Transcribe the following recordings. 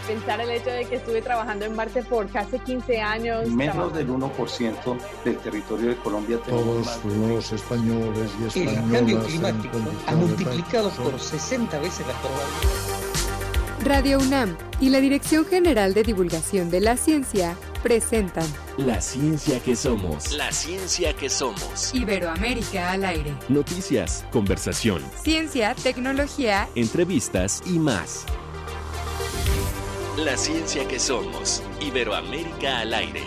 pensar el hecho de que estuve trabajando en Marte por casi 15 años. Menos del 1% del territorio de Colombia tenemos. Todos los españoles y españolas. El cambio climático ha multiplicado por 60 veces la probabilidad. Radio UNAM y la Dirección General de Divulgación de la Ciencia presentan La ciencia que somos. La ciencia que somos. Iberoamérica al aire. Noticias, conversación, Ciencia, tecnología, entrevistas y más. La ciencia que somos. Iberoamérica al aire.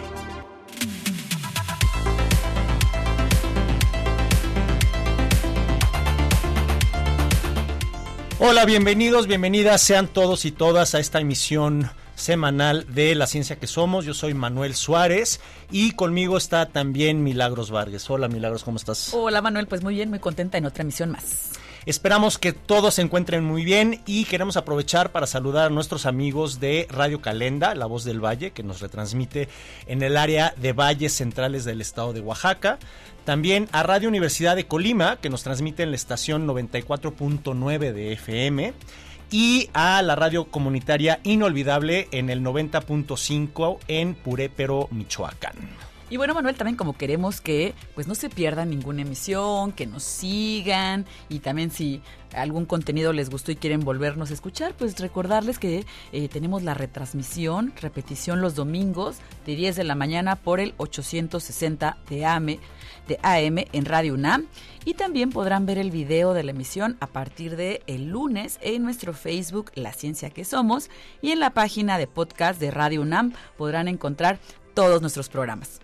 Hola, bienvenidos, bienvenidas sean todos y todas a esta emisión semanal de La Ciencia que Somos. Yo soy Manuel Suárez y conmigo está también Milagros Vargas. Hola Milagros, ¿cómo estás? Hola Manuel, pues muy bien, muy contenta en otra emisión más. Esperamos que todos se encuentren muy bien y queremos aprovechar para saludar a nuestros amigos de Radio Calenda, La Voz del Valle, que nos retransmite en el área de valles centrales del estado de Oaxaca. También a Radio Universidad de Colima, que nos transmite en la estación 94.9 de FM. Y a la radio comunitaria Inolvidable en el 90.5 en Purépero, Michoacán. Y bueno, Manuel, también como queremos que pues no se pierdan ninguna emisión, que nos sigan y también si algún contenido les gustó y quieren volvernos a escuchar, pues recordarles que tenemos la retransmisión, repetición los domingos de 10 de la mañana por el 860 de AM en Radio UNAM, y también podrán ver el video de la emisión a partir de el lunes en nuestro Facebook La Ciencia que Somos, y en la página de podcast de Radio UNAM podrán encontrar todos nuestros programas.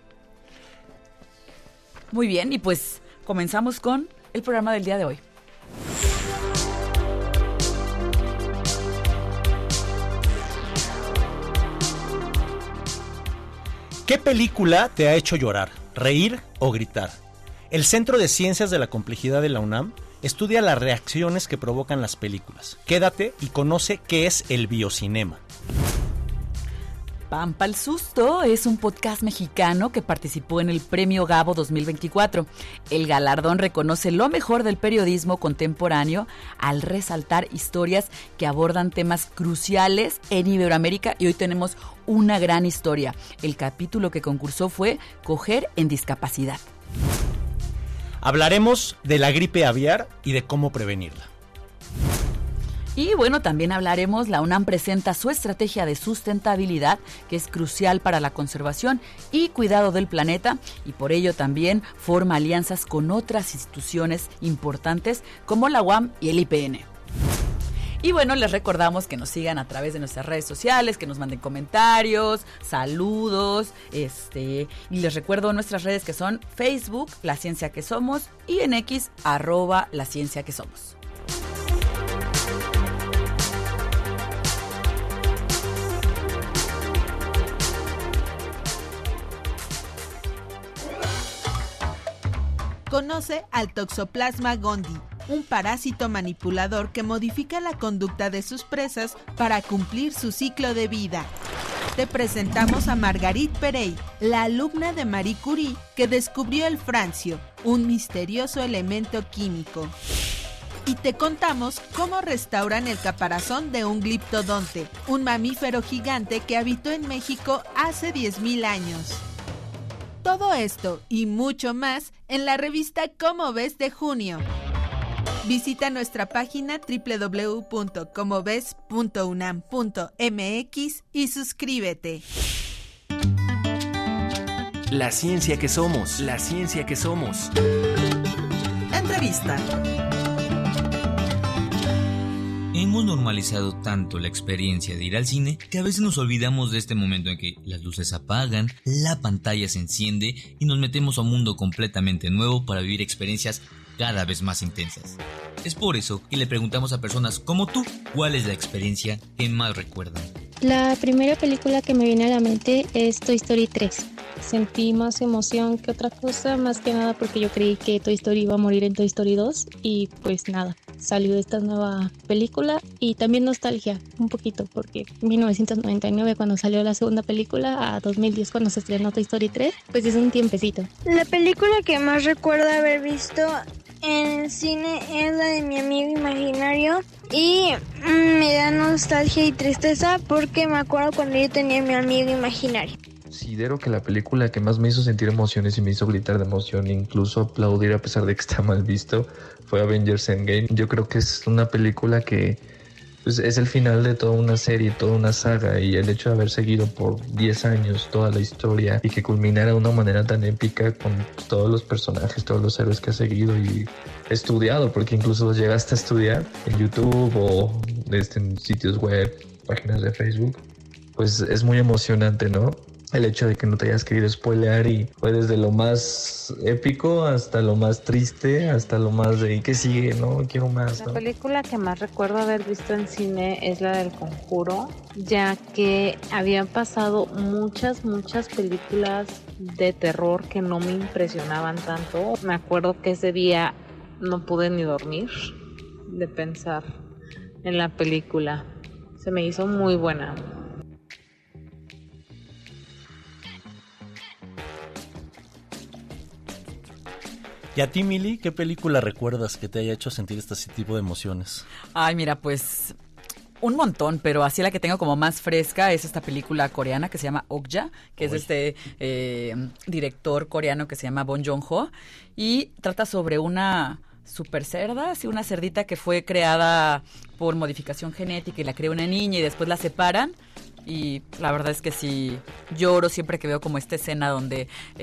Muy bien, y pues comenzamos con el programa del día de hoy. ¿Qué película te ha hecho llorar, reír o gritar? El Centro de Ciencias de la Complejidad de la UNAM estudia las reacciones que provocan las películas. Quédate y conoce qué es el biocinema. Pampa el Susto es un podcast mexicano que participó en el Premio Gabo 2024. El galardón reconoce lo mejor del periodismo contemporáneo al resaltar historias que abordan temas cruciales en Iberoamérica, y hoy tenemos una gran historia. El capítulo que concursó fue Coger en Discapacidad. Hablaremos de la gripe aviar y de cómo prevenirla. Y bueno, también hablaremos, la UNAM presenta su estrategia de sustentabilidad, que es crucial para la conservación y cuidado del planeta, y por ello también forma alianzas con otras instituciones importantes como la UAM y el IPN. Y bueno, les recordamos que nos sigan a través de nuestras redes sociales, que nos manden comentarios, saludos, y les recuerdo nuestras redes que son Facebook, La Ciencia que Somos, y en X, @La Ciencia que Somos. Conoce al Toxoplasma gondii, un parásito manipulador que modifica la conducta de sus presas para cumplir su ciclo de vida. Te presentamos a Marguerite Perey, la alumna de Marie Curie que descubrió el francio, un misterioso elemento químico. Y te contamos cómo restauran el caparazón de un gliptodonte, un mamífero gigante que habitó en México hace 10,000 años. Todo esto y mucho más en la revista Cómo Ves de junio. Visita nuestra página www.comoves.unam.mx y suscríbete. La ciencia que somos. La ciencia que somos. Entrevista. Hemos normalizado tanto la experiencia de ir al cine que a veces nos olvidamos de este momento en que las luces se apagan, la pantalla se enciende y nos metemos a un mundo completamente nuevo para vivir experiencias cada vez más intensas. Es por eso que le preguntamos a personas como tú, ¿cuál es la experiencia que más recuerdan? La primera película que me viene a la mente es Toy Story 3. Sentí más emoción que otra cosa, más que nada porque yo creí que Toy Story iba a morir en Toy Story 2 y pues nada, salió esta nueva película, y también nostalgia un poquito porque 1999 cuando salió la segunda película a 2010 cuando se estrenó Toy Story 3, pues es un tiempecito. La película que más recuerdo haber visto en el cine es la de Mi amigo imaginario y me da nostalgia y tristeza porque me acuerdo cuando yo tenía mi amigo imaginario. Considero que la película que más me hizo sentir emociones y me hizo gritar de emoción e incluso aplaudir a pesar de que está mal visto fue Avengers Endgame. Yo creo que es una película que pues, es el final de toda una serie, toda una saga, y el hecho de haber seguido por 10 años toda la historia y que culminara de una manera tan épica con todos los personajes, todos los héroes que ha seguido y estudiado, porque incluso los llegaste a estudiar en YouTube o en sitios web, páginas de Facebook, pues es muy emocionante, ¿no? El hecho de que no te hayas querido spoilear y fue desde lo más épico hasta lo más triste, hasta lo más de ¿qué sigue? No, quiero más, ¿no? La película que más recuerdo haber visto en cine es la del Conjuro, ya que habían pasado muchas películas de terror que no me impresionaban tanto. Me acuerdo que ese día no pude ni dormir de pensar en la película. Se me hizo muy buena. ¿Y a ti, Mili, qué película recuerdas que te haya hecho sentir este tipo de emociones? Ay, mira, pues un montón, pero así la que tengo como más fresca es esta película coreana que se llama Okja, que es de este director coreano que se llama Bong Joon-ho, y trata sobre una super cerda, sí, una cerdita que fue creada por modificación genética y la crea una niña y después la separan. Y la verdad es que sí lloro siempre que veo como esta escena donde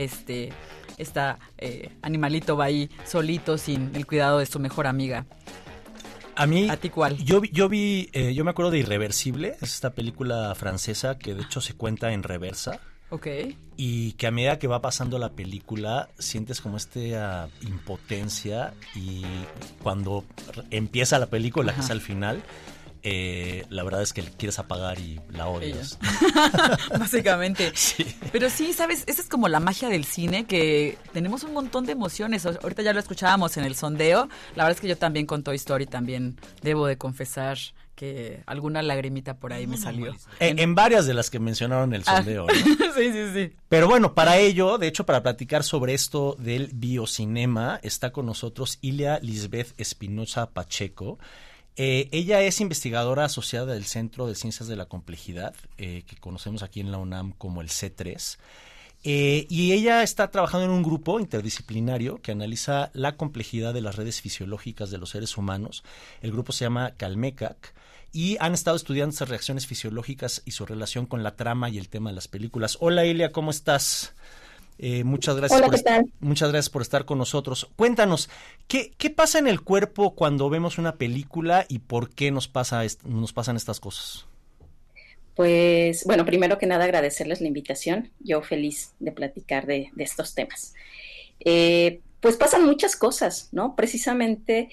animalito va ahí solito sin el cuidado de su mejor amiga. A mí, ¿a ti cuál? Yo me acuerdo de Irreversible, es esta película francesa que de hecho se cuenta en reversa. Okay. Y que a medida que va pasando la película sientes como esta impotencia, y cuando empieza la película, que es al final, la verdad es que quieres apagar y la odias. Básicamente. Sí. Pero sí, ¿sabes? Esa es como la magia del cine, que tenemos un montón de emociones. Ahorita ya lo escuchábamos en el sondeo. La verdad es que yo también con Toy Story también debo de confesar que alguna lagrimita por ahí me salió. En varias de las que mencionaron en el sondeo, ¿no? Sí. Pero bueno, para ello, de hecho, para platicar sobre esto del biocinema, está con nosotros Ilia Lisbeth Espinosa Pacheco. Ella es investigadora asociada del Centro de Ciencias de la Complejidad, que conocemos aquí en la UNAM como el C3. Y ella está trabajando en un grupo interdisciplinario que analiza la complejidad de las redes fisiológicas de los seres humanos. El grupo se llama Calmecac y han estado estudiando estas reacciones fisiológicas y su relación con la trama y el tema de las películas. Hola, Ilia, ¿cómo estás? Muchas gracias. Hola, muchas gracias por estar con nosotros. Cuéntanos, ¿qué pasa en el cuerpo cuando vemos una película y por qué nos pasan estas cosas? Pues, bueno, primero que nada agradecerles la invitación. Yo feliz de platicar de estos temas. Pues pasan muchas cosas, ¿no? Precisamente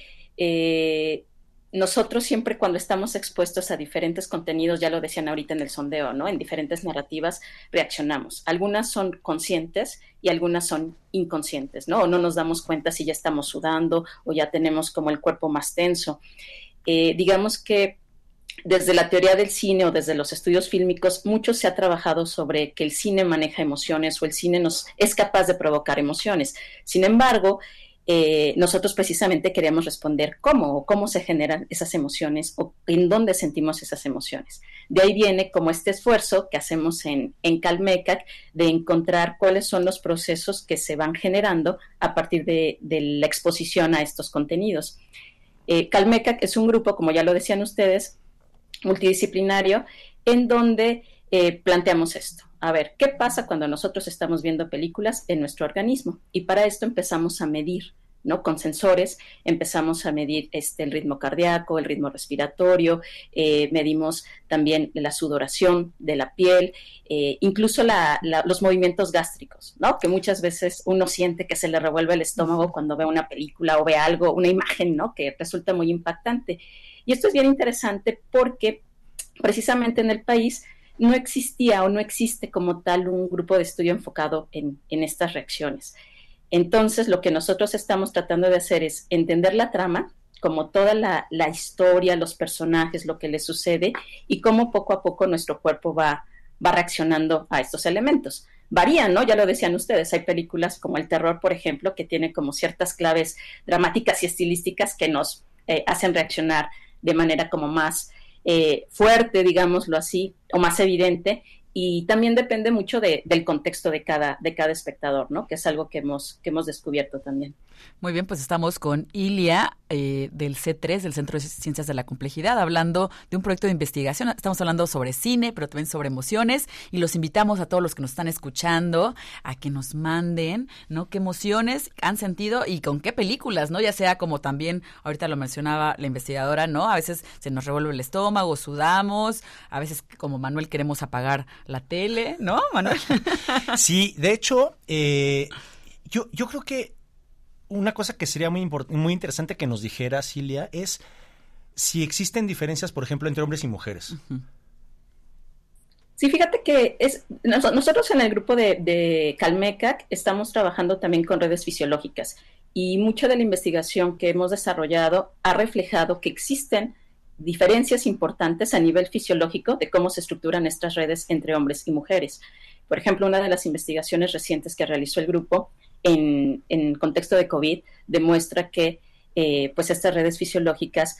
nosotros siempre cuando estamos expuestos a diferentes contenidos, ya lo decían ahorita en el sondeo, ¿no? En diferentes narrativas reaccionamos. Algunas son conscientes y algunas son inconscientes, ¿no? O no nos damos cuenta si ya estamos sudando o ya tenemos como el cuerpo más tenso. Digamos que desde la teoría del cine o desde los estudios fílmicos, mucho se ha trabajado sobre que el cine maneja emociones o el cine es capaz de provocar emociones. Sin embargo, nosotros precisamente queríamos responder cómo se generan esas emociones o en dónde sentimos esas emociones. De ahí viene como este esfuerzo que hacemos en Calmecac de encontrar cuáles son los procesos que se van generando a partir de la exposición a estos contenidos. Calmecac es un grupo, como ya lo decían ustedes, multidisciplinario, en donde planteamos esto. A ver, ¿qué pasa cuando nosotros estamos viendo películas en nuestro organismo? Y para esto empezamos a medir, ¿no? Con sensores empezamos a medir el ritmo cardíaco, el ritmo respiratorio, medimos también la sudoración de la piel, incluso los movimientos gástricos, ¿no? Que muchas veces uno siente que se le revuelve el estómago cuando ve una película o ve algo, una imagen, ¿no? Que resulta muy impactante. Y esto es bien interesante porque precisamente en el país no existía o no existe como tal un grupo de estudio enfocado en estas reacciones. Entonces, lo que nosotros estamos tratando de hacer es entender la trama, como toda la historia, los personajes, lo que les sucede y cómo poco a poco nuestro cuerpo va reaccionando a estos elementos. varían, ¿no? Ya lo decían ustedes, hay películas como el terror, por ejemplo, que tiene como ciertas claves dramáticas y estilísticas que nos hacen reaccionar de manera como más fuerte, digámoslo así, o más evidente, y también depende mucho del contexto de cada espectador, ¿no? Que es algo que hemos descubierto también. Muy bien, pues estamos con Ilia del C3, del Centro de Ciencias de la Complejidad, hablando de un proyecto de investigación. Estamos hablando sobre cine, pero también sobre emociones, y los invitamos a todos los que nos están escuchando a que nos manden, ¿no? Qué emociones han sentido y con qué películas, ¿no? Ya sea como también, ahorita lo mencionaba la investigadora, ¿no? A veces se nos revuelve el estómago, sudamos, a veces como Manuel queremos apagar la tele, ¿no, Manuel? Sí, de hecho, yo creo que una cosa que sería muy interesante que nos dijera Cilia es si existen diferencias, por ejemplo, entre hombres y mujeres. Uh-huh. Sí, fíjate que nosotros en el grupo de Calmecac estamos trabajando también con redes fisiológicas, y mucha de la investigación que hemos desarrollado ha reflejado que existen diferencias importantes a nivel fisiológico de cómo se estructuran estas redes entre hombres y mujeres. Por ejemplo, una de las investigaciones recientes que realizó el grupo en contexto de COVID demuestra que pues estas redes fisiológicas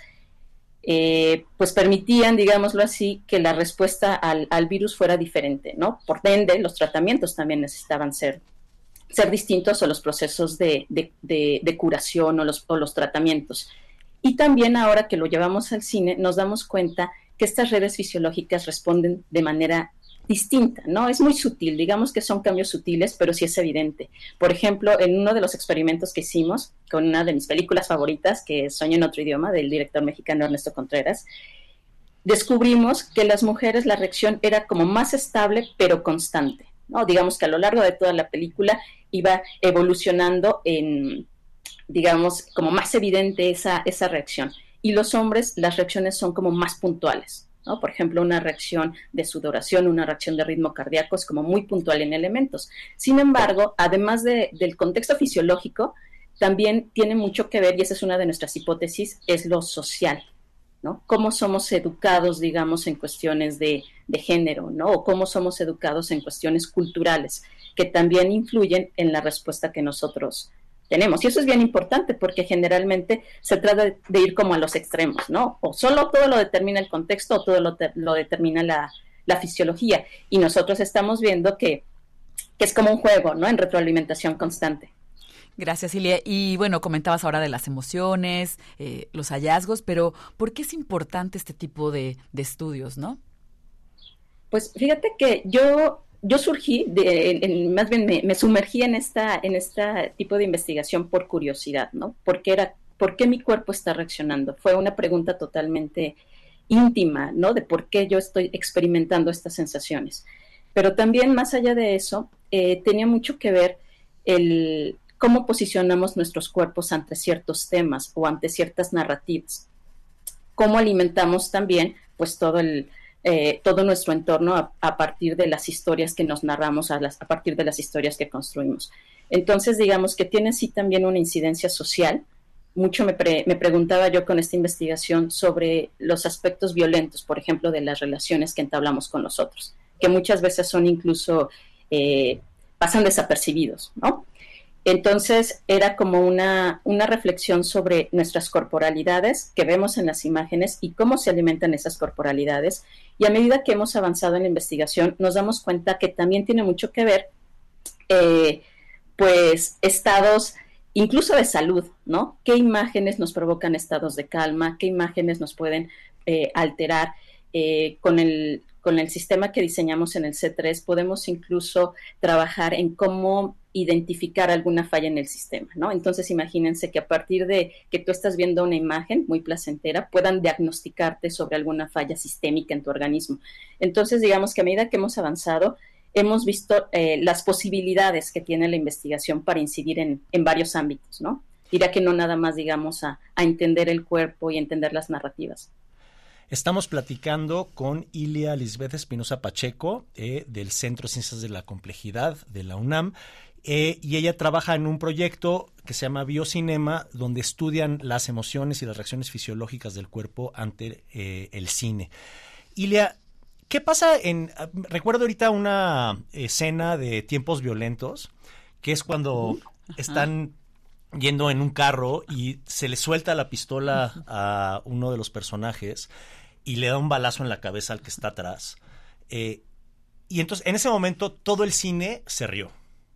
pues permitían, digámoslo así, que la respuesta al virus fuera diferente, ¿no? Por ende, los tratamientos también necesitaban ser distintos, o los procesos de curación o los tratamientos. Y también ahora que lo llevamos al cine, nos damos cuenta que estas redes fisiológicas responden de manera distinta, ¿no? Es muy sutil, digamos que son cambios sutiles, pero sí es evidente. Por ejemplo, en uno de los experimentos que hicimos con una de mis películas favoritas, que es Sueño en otro idioma, del director mexicano Ernesto Contreras, descubrimos que las mujeres la reacción era como más estable, pero constante, ¿no? Digamos que a lo largo de toda la película iba evolucionando en, digamos, como más evidente esa reacción. Y los hombres, las reacciones son como más puntuales, ¿no? Por ejemplo, una reacción de sudoración, una reacción de ritmo cardíaco es como muy puntual en elementos. Sin embargo, además del contexto fisiológico, también tiene mucho que ver, y esa es una de nuestras hipótesis, es lo social, ¿no? Cómo somos educados, digamos, en cuestiones de género, ¿no? O cómo somos educados en cuestiones culturales, que también influyen en la respuesta que nosotros tenemos. Y eso es bien importante porque generalmente se trata de ir como a los extremos, ¿no? O solo todo lo determina el contexto o todo lo determina la fisiología. Y nosotros estamos viendo que es como un juego, ¿no? En retroalimentación constante. Gracias, Ilia. Y bueno, comentabas ahora de las emociones, los hallazgos, pero ¿por qué es importante este tipo de estudios, no? Pues fíjate que yo surgí, más bien me sumergí en este tipo de investigación por curiosidad, ¿no? ¿Por qué mi cuerpo está reaccionando? Fue una pregunta totalmente íntima, ¿no? De por qué yo estoy experimentando estas sensaciones. Pero también, más allá de eso, tenía mucho que ver el cómo posicionamos nuestros cuerpos ante ciertos temas o ante ciertas narrativas. Cómo alimentamos también, pues, todo nuestro entorno a partir de las historias que nos narramos, a partir de las historias que construimos. Entonces, digamos que tiene sí también una incidencia social. Mucho me preguntaba yo con esta investigación sobre los aspectos violentos, por ejemplo, de las relaciones que entablamos con los otros, que muchas veces son incluso, pasan desapercibidos, ¿no? Entonces, era como una reflexión sobre nuestras corporalidades que vemos en las imágenes y cómo se alimentan esas corporalidades. Y a medida que hemos avanzado en la investigación, nos damos cuenta que también tiene mucho que ver, pues, estados incluso de salud, ¿no? ¿Qué imágenes nos provocan estados de calma? ¿Qué imágenes nos pueden alterar? Con el sistema que diseñamos en el C3, podemos incluso trabajar en cómo identificar alguna falla en el sistema, ¿no? Entonces, imagínense que a partir de que tú estás viendo una imagen muy placentera, puedan diagnosticarte sobre alguna falla sistémica en tu organismo. Entonces, digamos que a medida que hemos avanzado, hemos visto las posibilidades que tiene la investigación para incidir en varios ámbitos, ¿no? Diría que no nada más, digamos, a entender el cuerpo y entender las narrativas. Estamos platicando con Ilia Lisbeth Espinosa Pacheco, del Centro de Ciencias de la Complejidad de la UNAM, y ella trabaja en un proyecto que se llama Biocinema, donde estudian las emociones y las reacciones fisiológicas del cuerpo ante el cine. Ilia, ¿Qué pasa recuerdo ahorita una escena de Tiempos Violentos, que es cuando están yendo en un carro y se le suelta la pistola a uno de los personajes y le da un balazo en la cabeza al que está atrás. Y entonces, en ese momento, todo el cine se rió.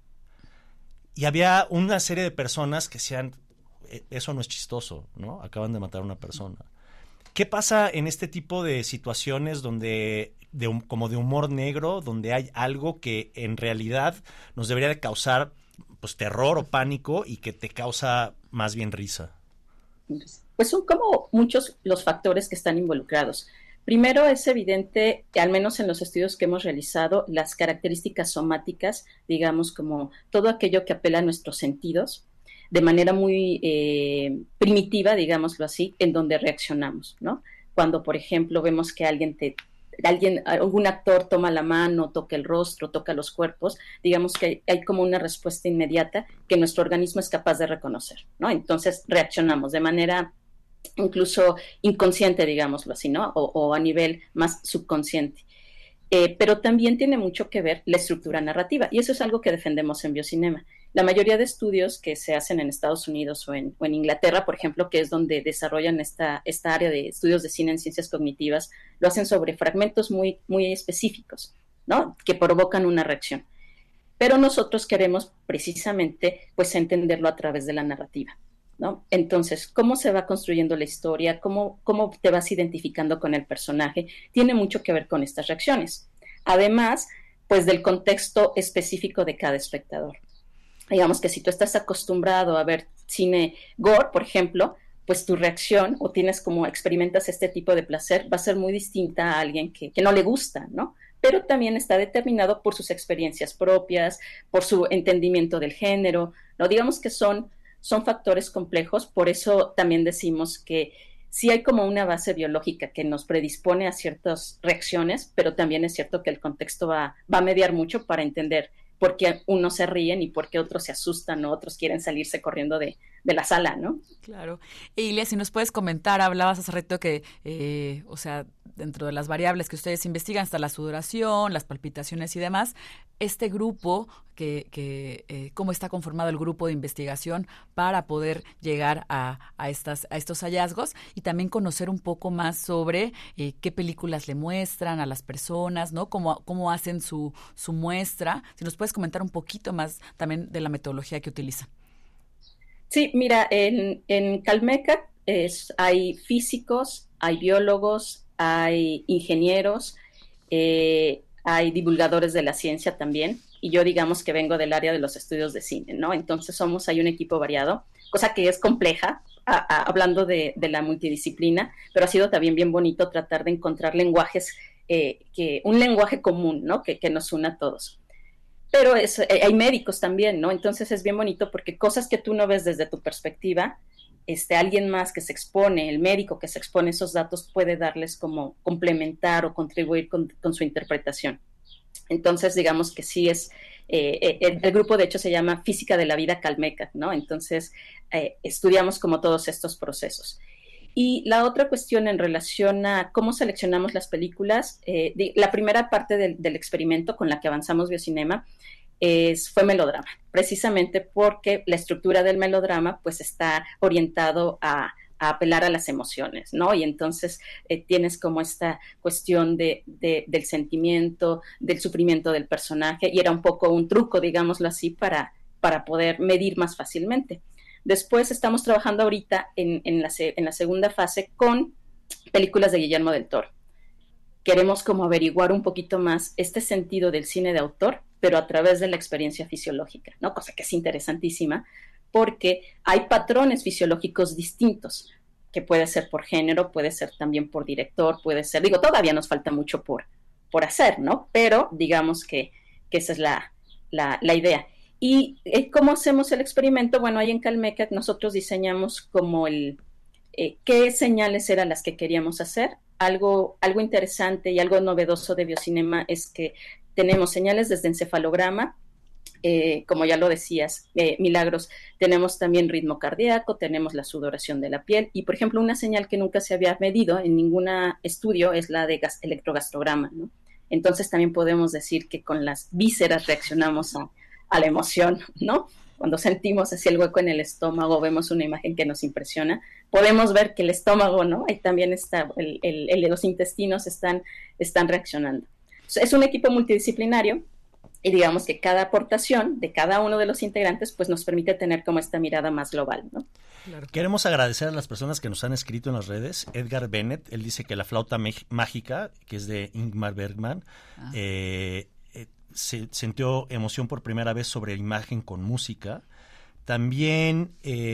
Y había una serie de personas que decían, eso no es chistoso, ¿no? Acaban de matar a una persona. ¿Qué pasa en este tipo de situaciones donde como de humor negro, donde hay algo que en realidad nos debería de causar pues terror o pánico y que te causa más bien risa? Pues son como muchos los factores que están involucrados. Primero, es evidente, al menos en los estudios que hemos realizado, las características somáticas, digamos, como todo aquello que apela a nuestros sentidos, de manera muy primitiva, digámoslo así, en donde reaccionamos, ¿no? Cuando, por ejemplo, vemos que algún actor toma la mano, toca el rostro, toca los cuerpos, digamos que hay como una respuesta inmediata que nuestro organismo es capaz de reconocer, ¿no? Entonces reaccionamos de manera incluso inconsciente, digámoslo así, ¿no? O a nivel más subconsciente. Pero también tiene mucho que ver la estructura narrativa, y eso es algo que defendemos en Biocinema. La mayoría de estudios que se hacen en Estados Unidos o en Inglaterra, por ejemplo, que es donde desarrollan esta área de estudios de cine en ciencias cognitivas, lo hacen sobre fragmentos muy, muy específicos, ¿no? Que provocan una reacción. Pero nosotros queremos precisamente, pues, entenderlo a través de la narrativa, ¿no? Entonces, ¿cómo se va construyendo la historia? ¿Cómo te vas identificando con el personaje? Tiene mucho que ver con estas reacciones. Además, pues, del contexto específico de cada espectador. Digamos que si tú estás acostumbrado a ver cine gore, por ejemplo, pues tu reacción o experimentas este tipo de placer va a ser muy distinta a alguien que no le gusta, ¿no? Pero también está determinado por sus experiencias propias, por su entendimiento del género, ¿no? Digamos que son factores complejos, por eso también decimos que sí hay como una base biológica que nos predispone a ciertas reacciones, pero también es cierto que el contexto va a mediar mucho para entender por qué unos se ríen y por qué otros se asustan o otros quieren salirse corriendo de la sala, ¿no? Claro. Ilia, si nos puedes comentar, hablabas hace rato que, dentro de las variables que ustedes investigan está la sudoración, las palpitaciones y demás. Este grupo, ¿cómo está conformado el grupo de investigación para poder llegar a estos hallazgos? Y también conocer un poco más sobre qué películas le muestran a las personas, ¿no? Cómo hacen su muestra. Si nos puedes comentar un poquito más también de la metodología que utilizan. Sí, mira, en Calmecac hay físicos, hay biólogos, hay ingenieros, hay divulgadores de la ciencia también, y yo digamos que vengo del área de los estudios de cine, ¿no? Entonces hay un equipo variado, cosa que es compleja, hablando de la multidisciplina, pero ha sido también bien bonito tratar de encontrar lenguajes, un lenguaje común, ¿no? Que nos una a todos. Pero hay médicos también, ¿no? Entonces es bien bonito porque cosas que tú no ves desde tu perspectiva, alguien más que se expone, el médico que se expone esos datos puede darles como complementar o contribuir con su interpretación. Entonces, digamos que sí el grupo de hecho se llama Física de la Vida Calmecac, ¿no? Entonces, estudiamos como todos estos procesos. Y la otra cuestión en relación a cómo seleccionamos las películas, la primera parte del experimento con la que avanzamos Biocinema fue melodrama, precisamente porque la estructura del melodrama pues está orientado a apelar a las emociones, ¿no? Y entonces tienes como esta cuestión del sentimiento, del sufrimiento del personaje, y era un poco un truco, digámoslo así, para poder medir más fácilmente. Después estamos trabajando ahorita en la segunda fase con películas de Guillermo del Toro. Queremos como averiguar un poquito más este sentido del cine de autor, pero a través de la experiencia fisiológica, ¿no? Cosa que es interesantísima, porque hay patrones fisiológicos distintos, que puede ser por género, puede ser también por director, puede ser, todavía nos falta mucho por hacer, ¿no? Pero digamos que esa es la idea. ¿Y cómo hacemos el experimento? Bueno, ahí en Calmecac nosotros diseñamos como qué señales eran las que queríamos hacer. Algo interesante y algo novedoso de Biocinema es que tenemos señales desde encefalograma, como ya lo decías, Milagros, tenemos también ritmo cardíaco, tenemos la sudoración de la piel, y por ejemplo una señal que nunca se había medido en ningún estudio es la de electrogastrograma, ¿no? Entonces también podemos decir que con las vísceras reaccionamos a la emoción, ¿no? Cuando sentimos así el hueco en el estómago, vemos una imagen que nos impresiona, podemos ver que el estómago, ¿no? Ahí también está, los intestinos están reaccionando. Es un equipo multidisciplinario y digamos que cada aportación de cada uno de los integrantes pues nos permite tener como esta mirada más global, ¿no? Claro. Queremos agradecer a las personas que nos han escrito en las redes. Edgar Bennett, él dice que La flauta mágica, que es de Ingmar Bergman, se sintió emoción por primera vez sobre imagen con música. También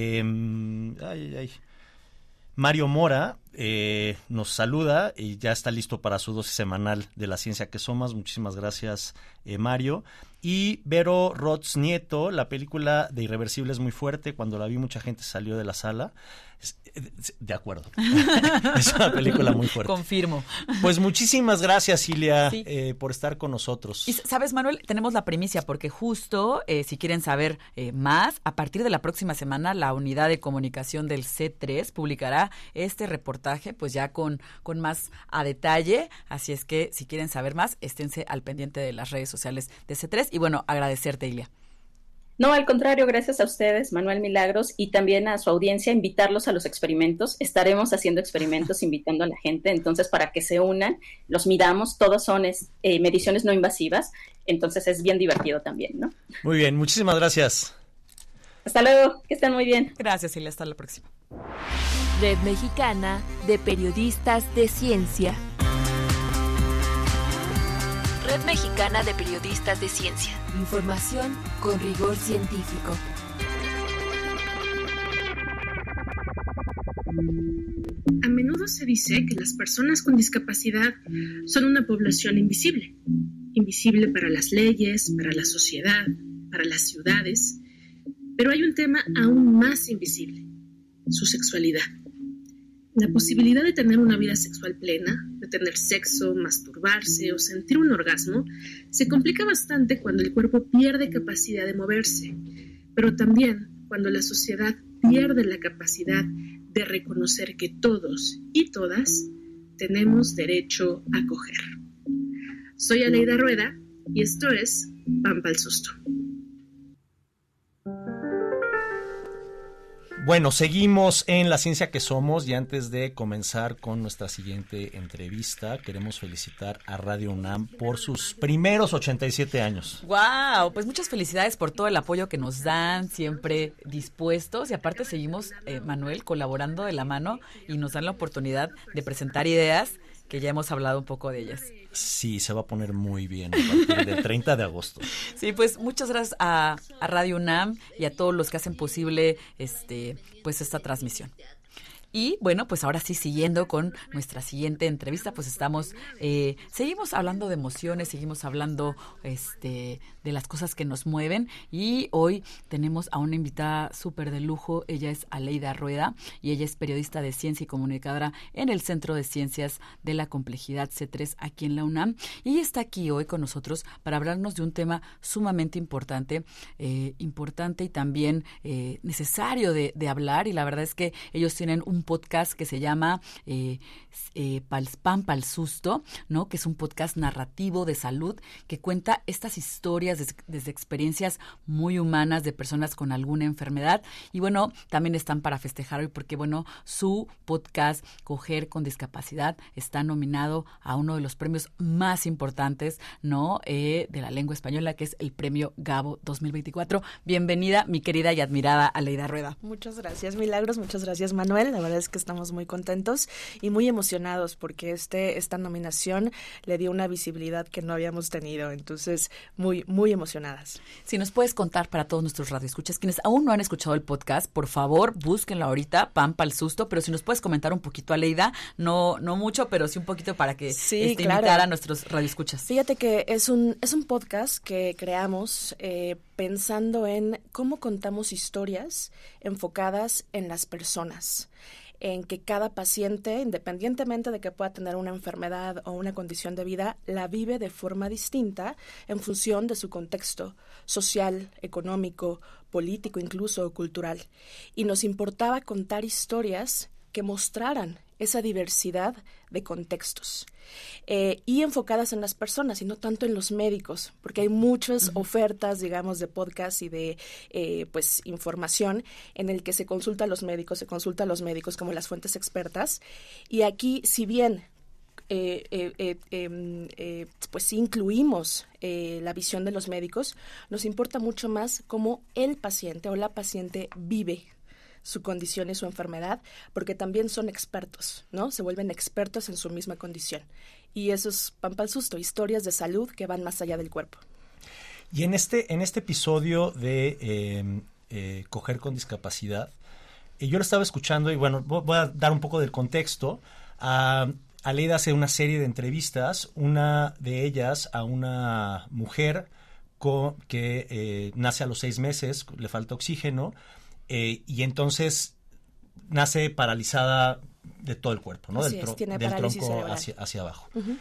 Mario Mora nos saluda y ya está listo para su dosis semanal de La ciencia que somos. Muchísimas gracias, Mario. Y Vero Rots Nieto, la película de Irreversible es muy fuerte. Cuando la vi mucha gente salió de la sala. De acuerdo. Es una película muy fuerte. Confirmo. Pues muchísimas gracias, Ilia, por estar con nosotros. Y sabes, Manuel, tenemos la primicia porque justo, si quieren saber más, a partir de la próxima semana la unidad de comunicación del C3 publicará este reportaje pues ya con más a detalle. Así es que si quieren saber más, esténse al pendiente de las redes sociales de C3. Y bueno, agradecerte, Ilia. No, al contrario, gracias a ustedes, Manuel Milagros, y también a su audiencia, invitarlos a los experimentos. Estaremos haciendo experimentos invitando a la gente, entonces para que se unan, los miramos, todos son mediciones no invasivas, entonces es bien divertido también, ¿no? Muy bien, muchísimas gracias. Hasta luego, que estén muy bien. Gracias, Ilia, hasta la próxima. Red Mexicana de Periodistas de Ciencia. Red Mexicana de Periodistas de Ciencia. Información con rigor científico. A menudo se dice que las personas con discapacidad son una población invisible. Invisible para las leyes, para la sociedad, para las ciudades. Pero hay un tema aún más invisible: su sexualidad. La posibilidad de tener una vida sexual plena, de tener sexo, masturbarse o sentir un orgasmo, se complica bastante cuando el cuerpo pierde capacidad de moverse, pero también cuando la sociedad pierde la capacidad de reconocer que todos y todas tenemos derecho a coger. Soy Aleida Rueda y esto es Pan pa'l Susto. Bueno, seguimos en La ciencia que somos y antes de comenzar con nuestra siguiente entrevista, queremos felicitar a Radio UNAM por sus primeros 87 años. ¡Wow! Pues muchas felicidades por todo el apoyo que nos dan, siempre dispuestos, y aparte seguimos, Manuel, colaborando de la mano y nos dan la oportunidad de presentar ideas que ya hemos hablado un poco de ellas. Sí, se va a poner muy bien a partir del 30 de agosto. Sí, pues muchas gracias a Radio UNAM y a todos los que hacen posible pues esta transmisión. Y bueno, pues ahora sí, siguiendo con nuestra siguiente entrevista, pues seguimos hablando de emociones, seguimos hablando de las cosas que nos mueven, y hoy tenemos a una invitada súper de lujo. Ella es Aleida Rueda y ella es periodista de ciencia y comunicadora en el Centro de Ciencias de la Complejidad C3 aquí en la UNAM, y ella está aquí hoy con nosotros para hablarnos de un tema sumamente importante y también necesario de hablar, y la verdad es que ellos tienen un podcast que se llama Pan pa'l Susto, ¿no? Que es un podcast narrativo de salud que cuenta estas historias desde experiencias muy humanas de personas con alguna enfermedad. Y bueno, también están para festejar hoy porque, bueno, su podcast Coger con Discapacidad está nominado a uno de los premios más importantes, ¿no? De la lengua española, que es el Premio Gabo 2024. Bienvenida, mi querida y admirada Aleida Rueda. Muchas gracias, Milagros. Muchas gracias, Manuel. La verdad es que estamos muy contentos y muy emocionados porque esta nominación le dio una visibilidad que no habíamos tenido. Entonces, muy, muy emocionadas. Si nos puedes contar para todos nuestros radioescuchas, quienes aún no han escuchado el podcast, por favor, búsquenlo ahorita, Pan pa'l Susto, pero si nos puedes comentar un poquito, Aleida, no mucho, pero sí un poquito para que invitar a nuestros radioescuchas. Fíjate que es un podcast que creamos pensando en cómo contamos historias enfocadas en las personas, en que cada paciente, independientemente de que pueda tener una enfermedad o una condición de vida, la vive de forma distinta en función de su contexto social, económico, político, incluso cultural. Y nos importaba contar historias que mostraran esa diversidad de contextos y enfocadas en las personas y no tanto en los médicos, porque hay muchas ofertas, digamos, de podcast y de pues información en el que se consulta a los médicos como las fuentes expertas, y aquí, si bien pues sí incluimos la visión de los médicos, nos importa mucho más cómo el paciente o la paciente vive su condición y su enfermedad, porque también son expertos, ¿no? Se vuelven expertos en su misma condición. Y eso es pan para el susto, historias de salud que van más allá del cuerpo. Y en este episodio de Coger con Discapacidad, yo lo estaba escuchando y bueno, voy a dar un poco del contexto. Aleida hace una serie de entrevistas, una de ellas a una mujer que nace a los 6 meses, le falta oxígeno, y entonces nace paralizada de todo el cuerpo, ¿no? Del tronco hacia abajo. Uh-huh.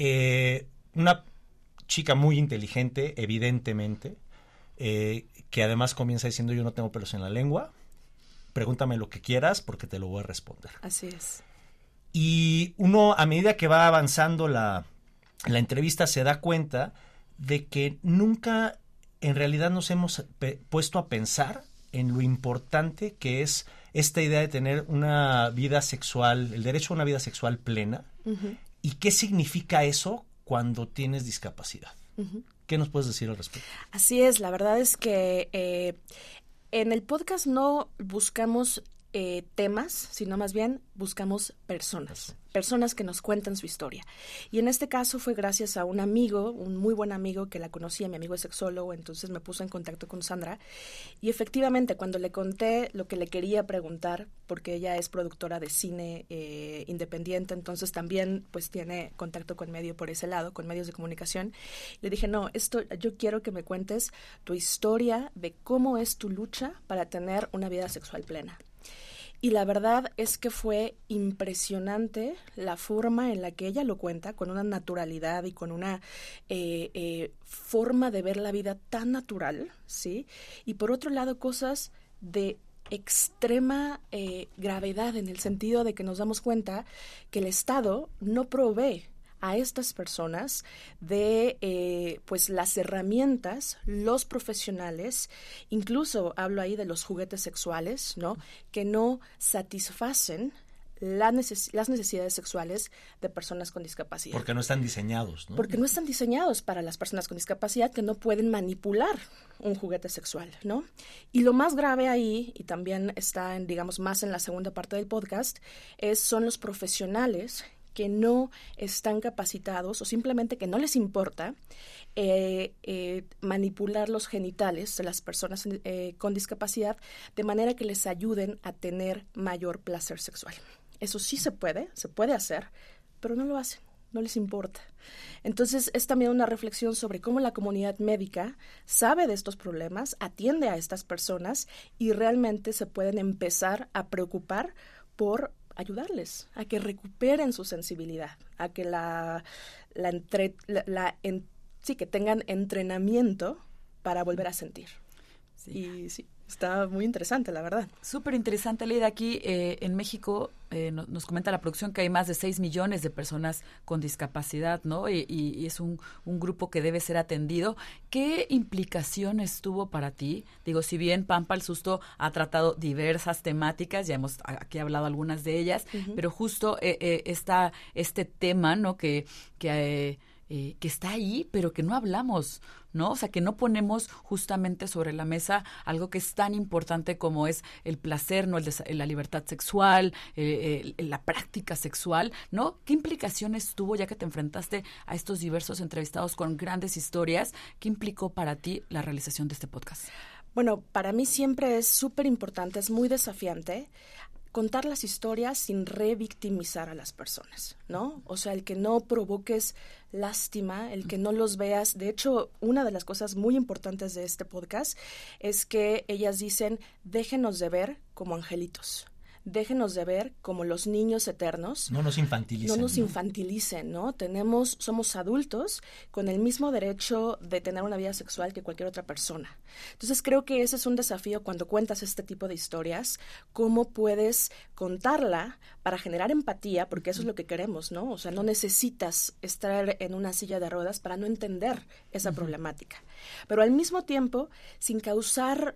Una chica muy inteligente, evidentemente, que además comienza diciendo: yo no tengo pelos en la lengua, pregúntame lo que quieras porque te lo voy a responder. Así es. Y uno, a medida que va avanzando la entrevista, se da cuenta de que nunca en realidad nos hemos puesto a pensar en lo importante que es esta idea de tener una vida sexual, el derecho a una vida sexual plena, uh-huh. y qué significa eso cuando tienes discapacidad. Uh-huh. ¿Qué nos puedes decir al respecto? Así es, la verdad es que en el podcast no buscamos temas, sino más bien buscamos personas que nos cuentan su historia. Y en este caso fue gracias a un amigo, un muy buen amigo que la conocía, mi amigo es sexólogo, entonces me puso en contacto con Sandra, y efectivamente cuando le conté lo que le quería preguntar, porque ella es productora de cine independiente, entonces también pues tiene contacto con medio por ese lado, con medios de comunicación, le dije: no, yo quiero que me cuentes tu historia de cómo es tu lucha para tener una vida sexual plena. Y la verdad es que fue impresionante la forma en la que ella lo cuenta, con una naturalidad y con una forma de ver la vida tan natural, ¿sí? Y por otro lado, cosas de extrema gravedad, en el sentido de que nos damos cuenta que el Estado no provee a estas personas de pues las herramientas, los profesionales, incluso hablo ahí de los juguetes sexuales, ¿no? Que no satisfacen las necesidades sexuales de personas con discapacidad. Porque no están diseñados, ¿no? Porque no están diseñados para las personas con discapacidad, que no pueden manipular un juguete sexual, ¿no? Y lo más grave ahí, y también está, digamos, más en la segunda parte del podcast, son los profesionales que no están capacitados o simplemente que no les importa manipular los genitales de las personas con discapacidad de manera que les ayuden a tener mayor placer sexual. Eso sí se puede hacer, pero no lo hacen, no les importa. Entonces es también una reflexión sobre cómo la comunidad médica sabe de estos problemas, atiende a estas personas y realmente se pueden empezar a preocupar por ayudarles a que recuperen su sensibilidad, a que que tengan entrenamiento para volver a sentir. Sí. Y sí, está muy interesante, la verdad. Súper interesante, Aleida. Aquí en México nos comenta la producción que hay más de 6 millones de personas con discapacidad, ¿no? Y es un grupo que debe ser atendido. ¿Qué implicaciones tuvo para ti? Digo, si bien Pampa el Susto ha tratado diversas temáticas, ya hemos aquí hablado algunas de ellas, uh-huh. pero justo está este tema, ¿no? Que está ahí, pero que no hablamos, ¿no? O sea, que no ponemos justamente sobre la mesa algo que es tan importante como es el placer, ¿no? La libertad sexual, la práctica sexual, ¿no? ¿Qué implicaciones tuvo, ya que te enfrentaste a estos diversos entrevistados con grandes historias? ¿Qué implicó para ti la realización de este podcast? Bueno, para mí siempre es súper importante, es muy desafiante contar las historias sin revictimizar a las personas, ¿no? O sea, el que no provoques lástima, el que no los veas. De hecho, una de las cosas muy importantes de este podcast es que ellas dicen: déjenos de ver como angelitos, déjenos de ver como los niños eternos. No nos infantilicen. No nos infantilicen, ¿no? Somos adultos con el mismo derecho de tener una vida sexual que cualquier otra persona. Entonces creo que ese es un desafío cuando cuentas este tipo de historias, cómo puedes contarla para generar empatía, porque eso es lo que queremos, ¿no? O sea, no necesitas estar en una silla de ruedas para no entender esa problemática. Pero al mismo tiempo, sin causar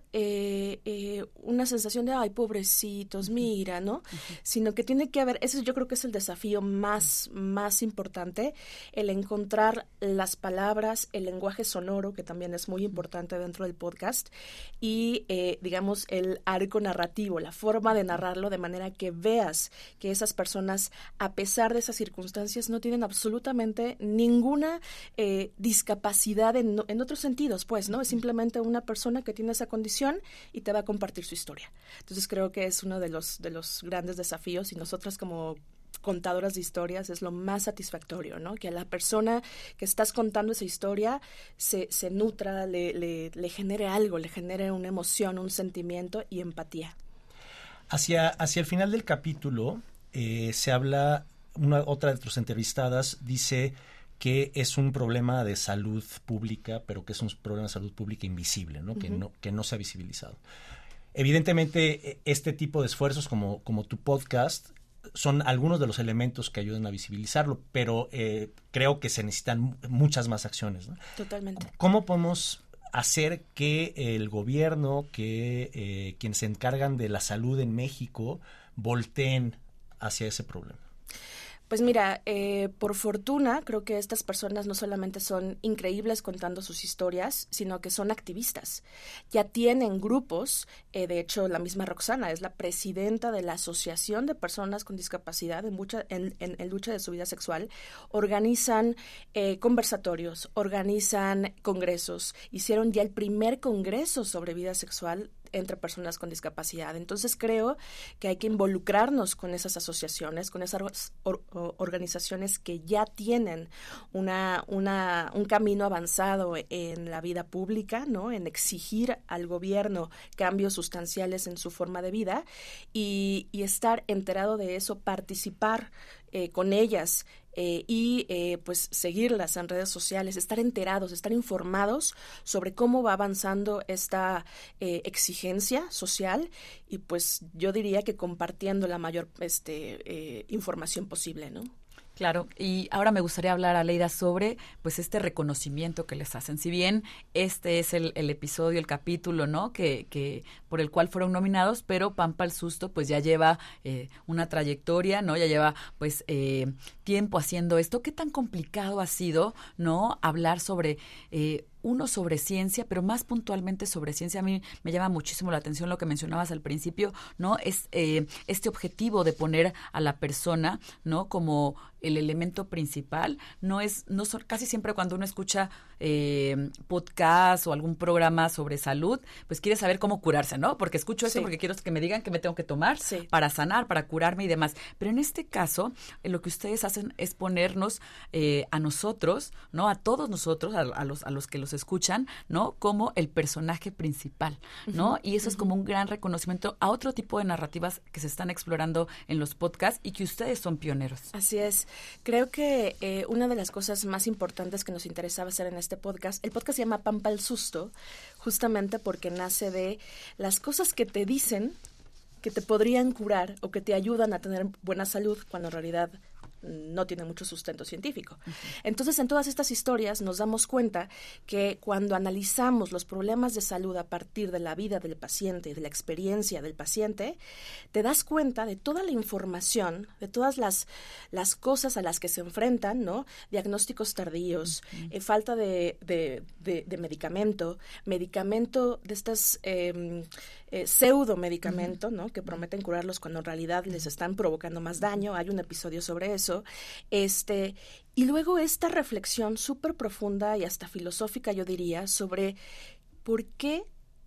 una sensación de, ay, pobrecitos, mira, ¿no? Sino que tiene que haber, ese yo creo que es el desafío más importante, el encontrar las palabras, el lenguaje sonoro, que también es muy importante dentro del podcast, y, digamos, el arco narrativo, la forma de narrarlo de manera que veas que esas personas, a pesar de esas circunstancias, no tienen absolutamente ninguna discapacidad en otros sentidos, pues, ¿no? Es simplemente una persona que tiene esa condición y te va a compartir su historia. Entonces creo que es uno de los grandes desafíos, y nosotras como contadoras de historias es lo más satisfactorio, ¿no? Que a la persona que estás contando esa historia se nutra, le genere algo, le genere una emoción, un sentimiento y empatía. Hacia el final del capítulo se habla, otra de tus entrevistadas dice que es un problema de salud pública, pero que es un problema de salud pública invisible, ¿no? Que no se ha visibilizado. Evidentemente, este tipo de esfuerzos como tu podcast son algunos de los elementos que ayudan a visibilizarlo, pero creo que se necesitan muchas más acciones, ¿no? Totalmente. ¿Cómo podemos hacer que el gobierno, que quienes se encargan de la salud en México volteen hacia ese problema? Pues mira, por fortuna creo que estas personas no solamente son increíbles contando sus historias, sino que son activistas. Ya tienen grupos, de hecho la misma Roxana es la presidenta de la Asociación de Personas con Discapacidad en lucha de su vida sexual. Organizan conversatorios, organizan congresos, hicieron ya el primer congreso sobre vida sexual entre personas con discapacidad. Entonces creo que hay que involucrarnos con esas asociaciones, con esas organizaciones que ya tienen un camino avanzado en la vida pública, ¿no? En exigir al gobierno cambios sustanciales en su forma de vida y estar enterado de eso, participar con ellas pues seguirlas en redes sociales, estar enterados, estar informados sobre cómo va avanzando esta exigencia social y pues yo diría que compartiendo la mayor información posible, ¿no? Claro, y ahora me gustaría hablar, Aleida, sobre pues este reconocimiento que les hacen. Si bien este es el episodio, el capítulo, ¿no? Que por el cual fueron nominados, pero Pampa el Susto pues ya lleva una trayectoria, ¿no? Ya lleva pues tiempo haciendo esto. ¿Qué tan complicado ha sido, ¿no? Hablar sobre sobre ciencia, pero más puntualmente sobre ciencia. A mí me llama muchísimo la atención lo que mencionabas al principio, ¿no? Es este objetivo de poner a la persona, ¿no? Como el elemento principal. Casi siempre cuando uno escucha podcast o algún programa sobre salud, pues quiere saber cómo curarse, ¿no? Porque escucho esto porque quiero que me digan qué me tengo que tomar para sanar, para curarme y demás. Pero en este caso, lo que ustedes hacen es ponernos a nosotros, ¿no? A todos nosotros, a los que los escuchan, ¿no? Como el personaje principal, ¿no? Y eso es como un gran reconocimiento a otro tipo de narrativas que se están explorando en los podcasts y que ustedes son pioneros. Así es. Creo que una de las cosas más importantes que nos interesaba hacer en este podcast, el podcast se llama Pampa el Susto, justamente porque nace de las cosas que te dicen que te podrían curar o que te ayudan a tener buena salud cuando en realidad no tiene mucho sustento científico. Entonces, en todas estas historias nos damos cuenta que cuando analizamos los problemas de salud a partir de la vida del paciente y de la experiencia del paciente, te das cuenta de toda la información, de todas las cosas a las que se enfrentan, ¿no? Diagnósticos tardíos, falta de medicamento de estas pseudomedicamento, ¿no? Que prometen curarlos cuando en realidad les están provocando más daño. Hay un episodio sobre eso. Y luego esta reflexión súper profunda y hasta filosófica, yo diría, sobre por qué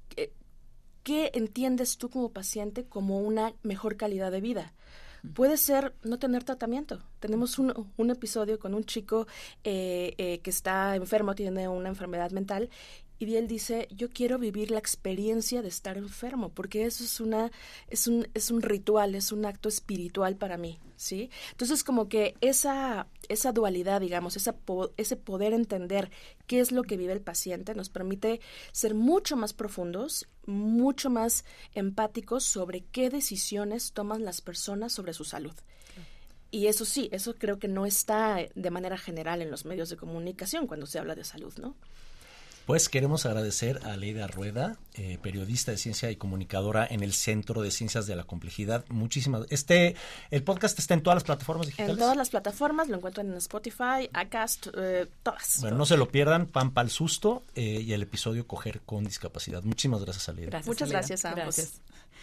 entiendes tú como paciente como una mejor calidad de vida. Puede ser no tener tratamiento. Tenemos un episodio con un chico que está enfermo, tiene una enfermedad mental y él dice, yo quiero vivir la experiencia de estar enfermo, porque eso es un ritual, es un acto espiritual para mí, ¿sí? Entonces, como que esa dualidad, digamos, ese poder entender qué es lo que vive el paciente nos permite ser mucho más profundos, mucho más empáticos sobre qué decisiones toman las personas sobre su salud. Y eso sí, eso creo que no está de manera general en los medios de comunicación cuando se habla de salud, ¿no? Pues queremos agradecer a Aleida Rueda, periodista de ciencia y comunicadora en el Centro de Ciencias de la Complejidad. Muchísimas. El podcast está en todas las plataformas digitales. En todas las plataformas, lo encuentran en Spotify, Acast, todas. Bueno, no se lo pierdan, Pan pa'l susto y el episodio Coger con Discapacidad. Muchísimas gracias, Aleida. Muchas gracias a ambos. Gracias.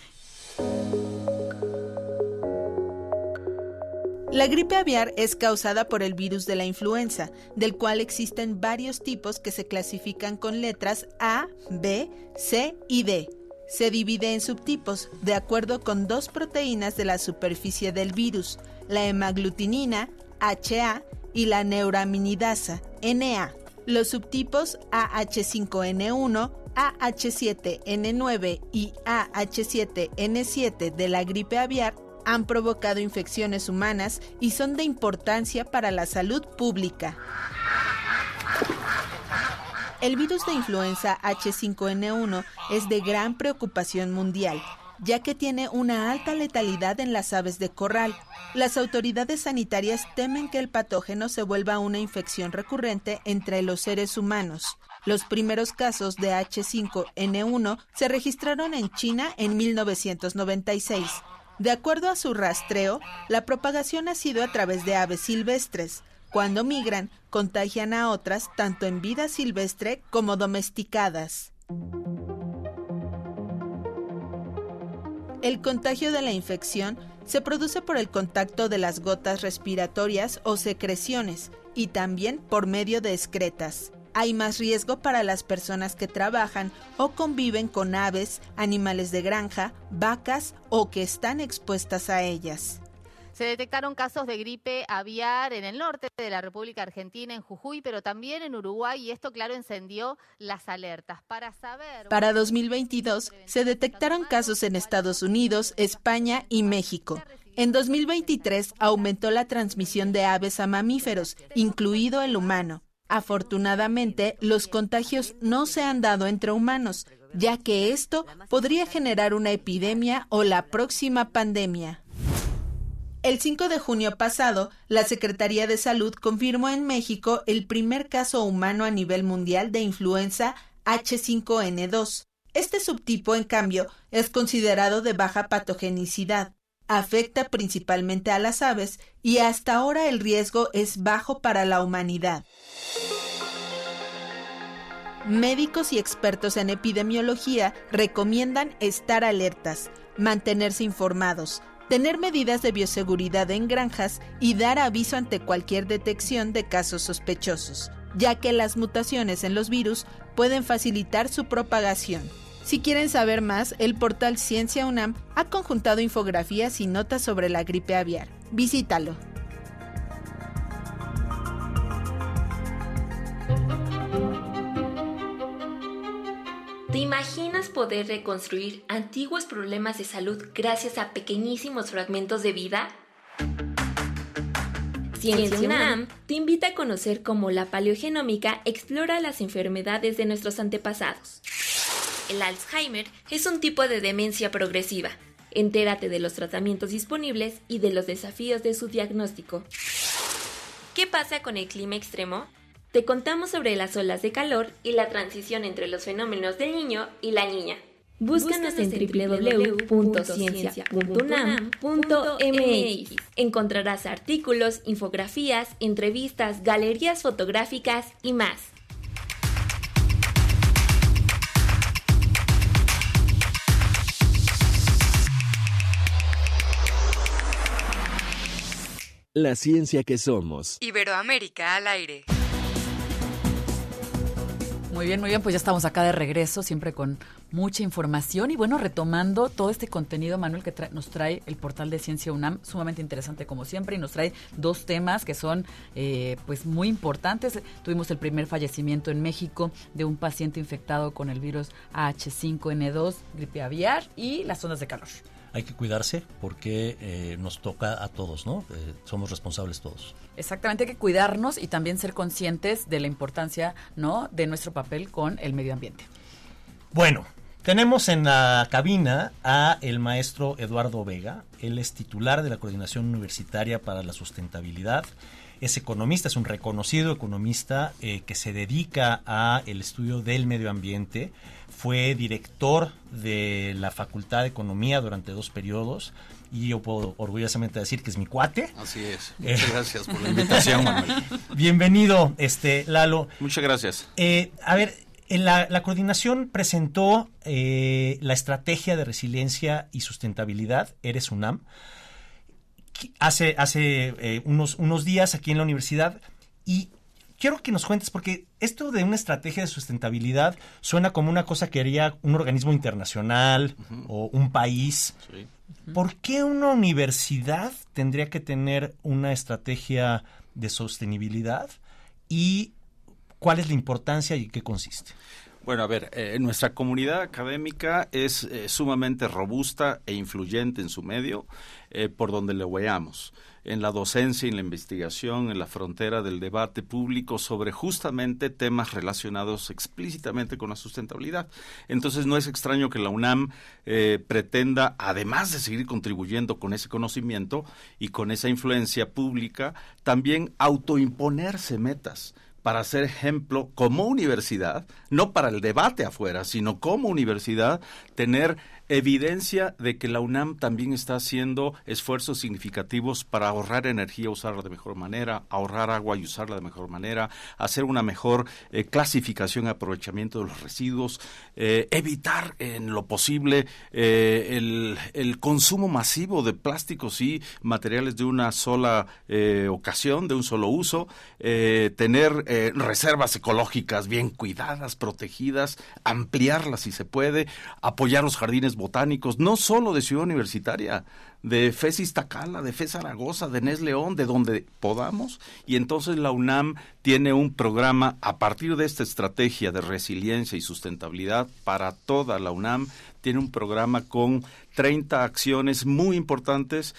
La gripe aviar es causada por el virus de la influenza, del cual existen varios tipos que se clasifican con letras A, B, C y D. Se divide en subtipos de acuerdo con 2 proteínas de la superficie del virus, la hemaglutinina, HA, y la neuraminidasa, NA. Los subtipos AH5N1, AH7N9 y AH7N7 de la gripe aviar han provocado infecciones humanas y son de importancia para la salud pública. El virus de influenza H5N1 es de gran preocupación mundial, ya que tiene una alta letalidad en las aves de corral. Las autoridades sanitarias temen que el patógeno se vuelva una infección recurrente entre los seres humanos. Los primeros casos de H5N1 se registraron en China en 1996. De acuerdo a su rastreo, la propagación ha sido a través de aves silvestres. Cuando migran, contagian a otras tanto en vida silvestre como domesticadas. El contagio de la infección se produce por el contacto de las gotas respiratorias o secreciones y también por medio de excretas. Hay más riesgo para las personas que trabajan o conviven con aves, animales de granja, vacas o que están expuestas a ellas. Se detectaron casos de gripe aviar en el norte de la República Argentina, en Jujuy, pero también en Uruguay, y esto, claro, encendió las alertas. Para 2022 se detectaron casos en Estados Unidos, España y México. En 2023 aumentó la transmisión de aves a mamíferos, incluido el humano. Afortunadamente, los contagios no se han dado entre humanos, ya que esto podría generar una epidemia o la próxima pandemia. El 5 de junio pasado, la Secretaría de Salud confirmó en México el primer caso humano a nivel mundial de influenza H5N2. Este subtipo, en cambio, es considerado de baja patogenicidad. Afecta principalmente a las aves y hasta ahora el riesgo es bajo para la humanidad. Médicos y expertos en epidemiología recomiendan estar alertas, mantenerse informados, tener medidas de bioseguridad en granjas y dar aviso ante cualquier detección de casos sospechosos, ya que las mutaciones en los virus pueden facilitar su propagación. Si quieren saber más, el portal Ciencia UNAM ha conjuntado infografías y notas sobre la gripe aviar. Visítalo. ¿Te imaginas poder reconstruir antiguos problemas de salud gracias a pequeñísimos fragmentos de vida? Ciencia UNAM te invita a conocer cómo la paleogenómica explora las enfermedades de nuestros antepasados. El Alzheimer es un tipo de demencia progresiva. Entérate de los tratamientos disponibles y de los desafíos de su diagnóstico. ¿Qué pasa con el clima extremo? Te contamos sobre las olas de calor y la transición entre los fenómenos del niño y la niña. Búscanos en www.ciencia.unam.mx. Encontrarás artículos, infografías, entrevistas, galerías fotográficas y más. La ciencia que somos. Iberoamérica al aire. Muy bien, pues ya estamos acá de regreso, siempre con mucha información y bueno, retomando todo este contenido, Manuel, que nos trae el portal de Ciencia UNAM, sumamente interesante como siempre, y nos trae 2 temas que son pues muy importantes. Tuvimos el primer fallecimiento en México de un paciente infectado con el virus H5N2, gripe aviar, y las ondas de calor. Hay que cuidarse porque nos toca a todos, ¿no? Somos responsables todos. Exactamente, hay que cuidarnos y también ser conscientes de la importancia, ¿no?, de nuestro papel con el medio ambiente. Bueno, tenemos en la cabina a el maestro Eduardo Vega. Él es titular de la Coordinación Universitaria para la Sustentabilidad. Es economista, es un reconocido economista que se dedica a el estudio del medio ambiente. Fue director de la Facultad de Economía durante 2 periodos y yo puedo orgullosamente decir que es mi cuate. Así es. Muchas gracias por la invitación, Manuel. Bienvenido, Lalo. Muchas gracias. A ver, la coordinación presentó la estrategia de resiliencia y sustentabilidad, Eres UNAM, hace unos días aquí en la universidad, y quiero que nos cuentes, porque esto de una estrategia de sustentabilidad suena como una cosa que haría un organismo internacional o un país. Sí. ¿Por qué una universidad tendría que tener una estrategia de sostenibilidad y cuál es la importancia y qué consiste? Bueno, a ver, nuestra comunidad académica es sumamente robusta e influyente en su medio, por donde le veamos, en la docencia, en la investigación, en la frontera del debate público sobre justamente temas relacionados explícitamente con la sustentabilidad. Entonces no es extraño que la UNAM pretenda, además de seguir contribuyendo con ese conocimiento y con esa influencia pública, también autoimponerse metas para ser ejemplo como universidad, no para el debate afuera, sino como universidad, tener evidencia de que la UNAM también está haciendo esfuerzos significativos para ahorrar energía, usarla de mejor manera, ahorrar agua y usarla de mejor manera, hacer una mejor clasificación y aprovechamiento de los residuos, evitar en lo posible el consumo masivo de plásticos y materiales de una sola ocasión, de un solo uso, tener reservas ecológicas bien cuidadas, protegidas, ampliarlas si se puede, apoyar los jardines botánicos, no solo de Ciudad Universitaria, de FES Iztacala, de FES Zaragoza, de NES León, de donde podamos, y entonces la UNAM tiene un programa a partir de esta estrategia de resiliencia y sustentabilidad para toda la UNAM, tiene un programa con 30 acciones muy importantes,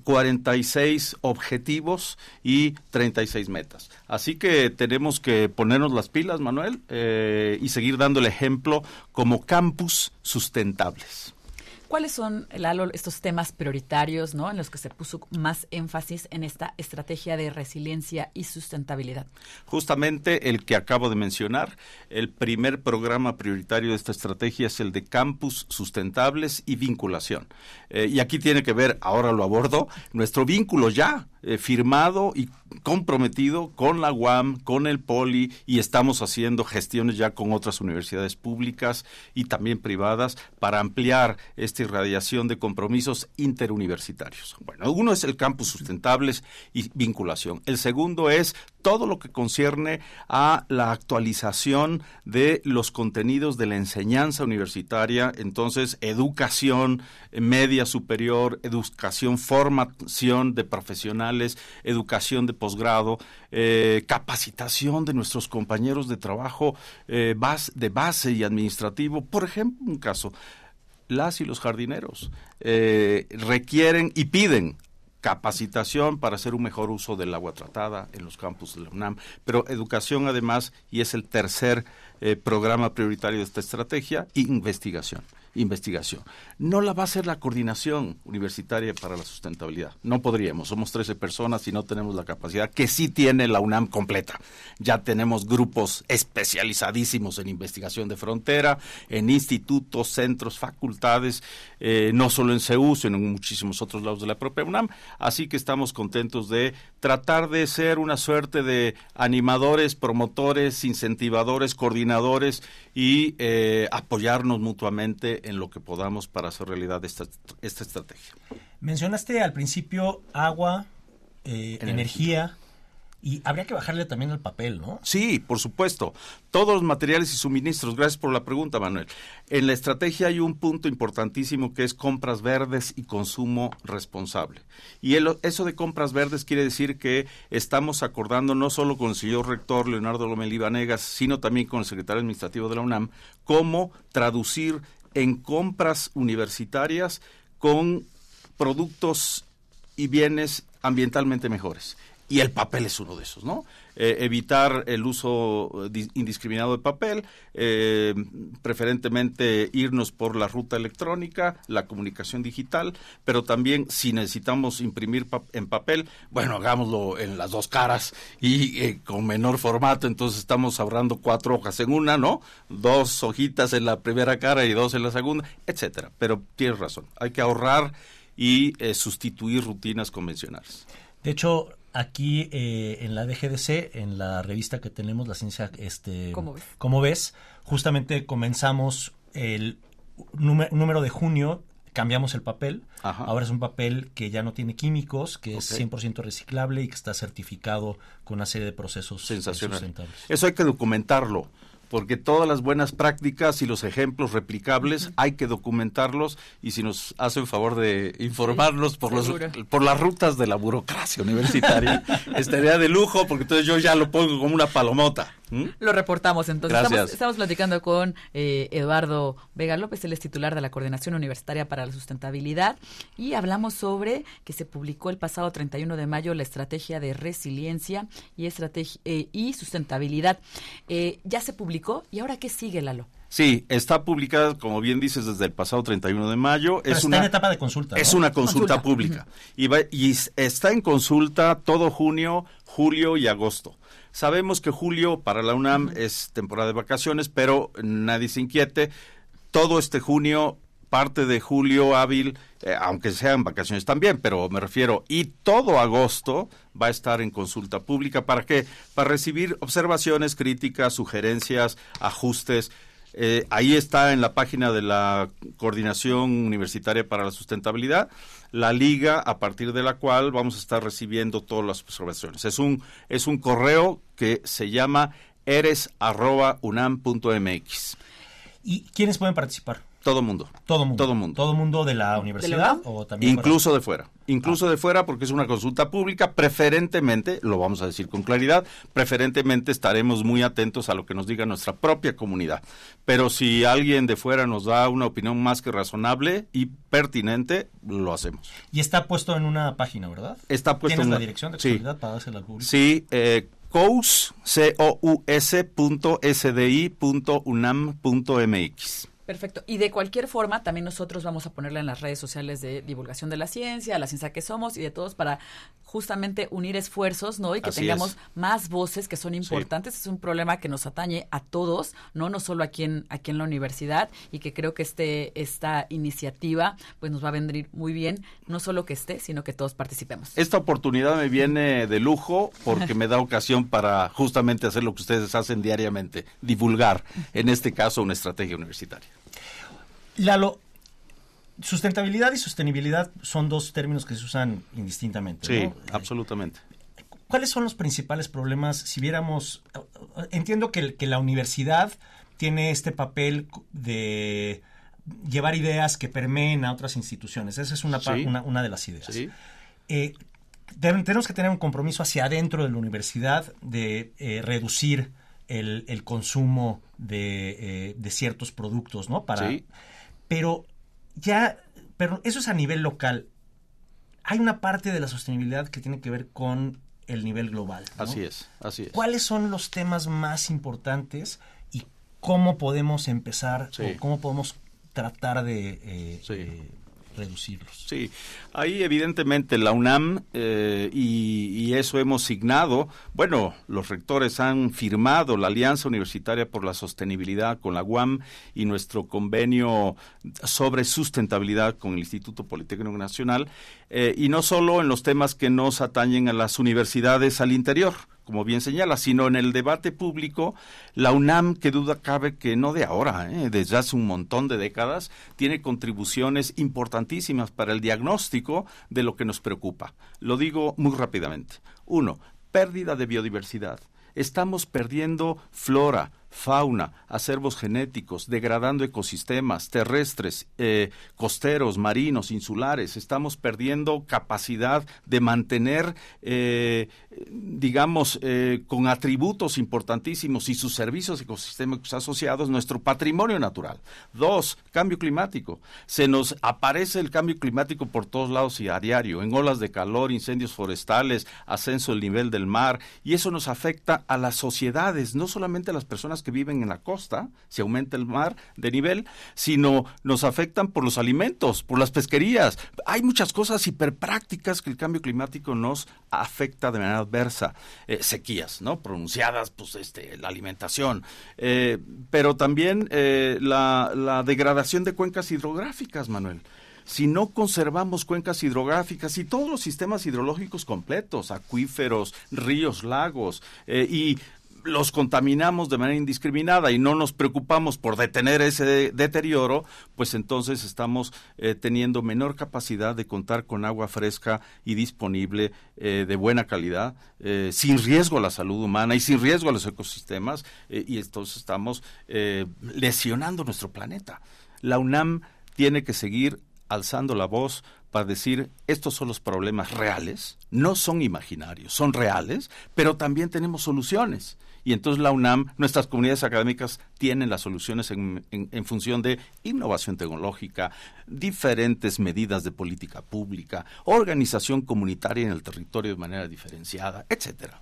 46 objetivos y 36 metas. Así que tenemos que ponernos las pilas, Manuel, y seguir dando el ejemplo como campus sustentables. ¿Cuáles son, Lalo, estos temas prioritarios, ¿no?, en los que se puso más énfasis en esta estrategia de resiliencia y sustentabilidad? Justamente el que acabo de mencionar, el primer programa prioritario de esta estrategia es el de campus sustentables y vinculación. Y aquí tiene que ver, ahora lo abordo, nuestro vínculo ya firmado y comprometido con la UAM, con el POLI, y estamos haciendo gestiones ya con otras universidades públicas y también privadas para ampliar esta irradiación de compromisos interuniversitarios. Bueno, uno es el campus sustentables y vinculación. El segundo es todo lo que concierne a la actualización de los contenidos de la enseñanza universitaria, entonces educación media superior, educación, formación de profesionales, educación de posgrado, capacitación de nuestros compañeros de trabajo de base y administrativo. Por ejemplo, un caso, las y los jardineros requieren y piden capacitación para hacer un mejor uso del agua tratada en los campus de la UNAM, pero educación además, y es el tercer programa prioritario de esta estrategia, investigación. No la va a hacer la Coordinación Universitaria para la Sustentabilidad. No podríamos. Somos 13 personas y no tenemos la capacidad que sí tiene la UNAM completa. Ya tenemos grupos especializadísimos en investigación de frontera, en institutos, centros, facultades, no solo en CEU, sino en muchísimos otros lados de la propia UNAM. Así que estamos contentos de tratar de ser una suerte de animadores, promotores, incentivadores, coordinadores y apoyarnos mutuamente en lo que podamos para hacer realidad esta estrategia. Mencionaste al principio agua, energía, Y habría que bajarle también el papel, ¿no? Sí, por supuesto. Todos los materiales y suministros. Gracias por la pregunta, Manuel. En la estrategia hay un punto importantísimo que es compras verdes y consumo responsable. Y eso de compras verdes quiere decir que estamos acordando no solo con el señor rector Leonardo Lomelí Vanegas, sino también con el secretario administrativo de la UNAM, cómo traducir en compras universitarias con productos y bienes ambientalmente mejores. Y el papel es uno de esos, ¿no? Evitar el uso indiscriminado de papel, preferentemente irnos por la ruta electrónica, la comunicación digital, pero también si necesitamos imprimir en papel, bueno, hagámoslo en las dos caras y con menor formato, entonces estamos ahorrando 4 hojas en una, ¿no? 2 hojitas en la primera cara y 2 en la segunda, etcétera. Pero tienes razón, hay que ahorrar y sustituir rutinas convencionales. De hecho, aquí en la DGDC, en la revista que tenemos, La Ciencia, ¿Cómo ves? Justamente comenzamos el número de junio, cambiamos el papel. Ajá. Ahora es un papel que ya no tiene químicos, que es 100% reciclable y que está certificado con una serie de procesos sustentables. Eso hay que documentarlo, porque todas las buenas prácticas y los ejemplos replicables hay que documentarlos, y si nos hacen favor de informarnos por las rutas de la burocracia universitaria, estaría de lujo, porque entonces yo ya lo pongo como una palomota. Lo reportamos entonces. Gracias. Estamos platicando con Eduardo Vega López, él es titular de la Coordinación Universitaria para la Sustentabilidad, y hablamos sobre que se publicó el pasado 31 de mayo la Estrategia de Resiliencia y Sustentabilidad. Ya se publicó, ¿y ahora qué sigue, Lalo? Sí, está publicada, como bien dices, desde el pasado 31 de mayo. Pero está en etapa de consulta, ¿no? Es una consulta pública. Y está en consulta todo junio, julio y agosto. Sabemos que julio para la UNAM es temporada de vacaciones, pero nadie se inquiete. Todo este junio, parte de julio hábil, aunque sean vacaciones también, pero me refiero, y todo agosto va a estar en consulta pública. ¿Para qué? Para recibir observaciones, críticas, sugerencias, ajustes. Ahí está en la página de la Coordinación Universitaria para la Sustentabilidad la liga a partir de la cual vamos a estar recibiendo todas las observaciones. Es un correo que se llama eres@unam.mx. ¿Y quiénes pueden participar? Todo mundo. ¿Todo mundo de la universidad? ¿O también incluso de fuera? Incluso de fuera, porque es una consulta pública. Preferentemente, lo vamos a decir con claridad, preferentemente estaremos muy atentos a lo que nos diga nuestra propia comunidad. Pero si alguien de fuera nos da una opinión más que razonable y pertinente, lo hacemos. Y está puesto en una página, ¿verdad? Está puesto ¿Tienes la dirección de actualidad para dársela al público? Sí, cous.sdi.unam.mx. Perfecto. Y de cualquier forma, también nosotros vamos a ponerla en las redes sociales de divulgación de la ciencia que somos, y de todos, para justamente unir esfuerzos, ¿no? Y que tengamos más voces que son importantes. Sí. Es un problema que nos atañe a todos, no solo aquí en la universidad, y que creo que esta iniciativa pues nos va a venir muy bien, no solo que esté, sino que todos participemos. Esta oportunidad me viene de lujo porque me da ocasión para justamente hacer lo que ustedes hacen diariamente, divulgar, en este caso, una estrategia universitaria. Lalo, sustentabilidad y sostenibilidad son dos términos que se usan indistintamente, sí, ¿no? Absolutamente. ¿Cuáles son los principales problemas? Si viéramos, entiendo que la universidad tiene este papel de llevar ideas que permeen a otras instituciones. Esa es una de las ideas. Sí. Tenemos que tener un compromiso hacia adentro de la universidad de reducir el consumo de ciertos productos, ¿no? Pero eso es a nivel local. Hay una parte de la sostenibilidad que tiene que ver con el nivel global, ¿no? Así es. ¿Cuáles son los temas más importantes y cómo podemos empezar o cómo podemos tratar de reducirlos? Sí, ahí evidentemente la UNAM y eso hemos signado, bueno, los rectores han firmado la Alianza Universitaria por la Sostenibilidad con la UAM y nuestro convenio sobre sustentabilidad con el Instituto Politécnico Nacional, y no solo en los temas que nos atañen a las universidades al interior, como bien señala, sino en el debate público. La UNAM, que duda cabe que no de ahora, desde hace un montón de décadas, tiene contribuciones importantísimas para el diagnóstico de lo que nos preocupa. Lo digo muy rápidamente. 1. pérdida de biodiversidad. Estamos perdiendo flora, fauna, acervos genéticos, degradando ecosistemas terrestres, costeros, marinos, insulares. Estamos perdiendo capacidad de mantener, con atributos importantísimos y sus servicios ecosistémicos asociados, nuestro patrimonio natural. 2, cambio climático. Se nos aparece el cambio climático por todos lados y a diario, en olas de calor, incendios forestales, ascenso del nivel del mar, y eso nos afecta a las sociedades, no solamente a las personas que viven en la costa, si aumenta el mar de nivel, sino nos afectan por los alimentos, por las pesquerías. Hay muchas cosas hiperprácticas que el cambio climático nos afecta de manera adversa. Sequías, ¿no? Pronunciadas, pues la alimentación, pero también la degradación de cuencas hidrográficas, Manuel. Si no conservamos cuencas hidrográficas y todos los sistemas hidrológicos completos, acuíferos, ríos, lagos, y los contaminamos de manera indiscriminada y no nos preocupamos por detener ese deterioro, pues entonces estamos teniendo menor capacidad de contar con agua fresca y disponible de buena calidad, sin riesgo a la salud humana y sin riesgo a los ecosistemas, y entonces estamos lesionando nuestro planeta. La UNAM tiene que seguir alzando la voz para decir, estos son los problemas reales, no son imaginarios, son reales, pero también tenemos soluciones. Y entonces la UNAM, nuestras comunidades académicas tienen las soluciones en función de innovación tecnológica, diferentes medidas de política pública, organización comunitaria en el territorio de manera diferenciada, etcétera.